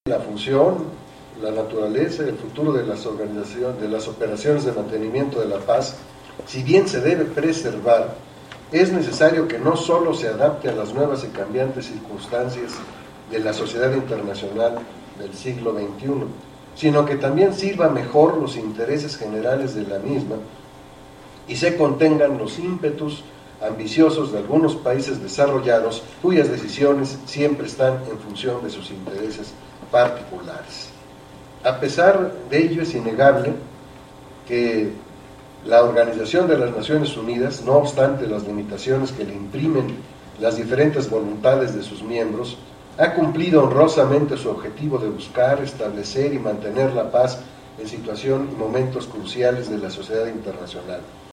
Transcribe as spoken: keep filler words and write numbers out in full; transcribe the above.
La función, la naturaleza y el futuro de las organizaciones, de las operaciones de mantenimiento de la paz, si bien se debe preservar, es necesario que no solo se adapte a las nuevas y cambiantes circunstancias de la sociedad internacional del siglo veintiuno, sino que también sirva mejor los intereses generales de la misma y se contengan los ímpetus ambiciosos de algunos países desarrollados cuyas decisiones siempre están en función de sus intereses particulares. A pesar de ello, es innegable que la Organización de las Naciones Unidas, no obstante las limitaciones que le imprimen las diferentes voluntades de sus miembros, ha cumplido honrosamente su objetivo de buscar, establecer y mantener la paz en situación y momentos cruciales de la sociedad internacional.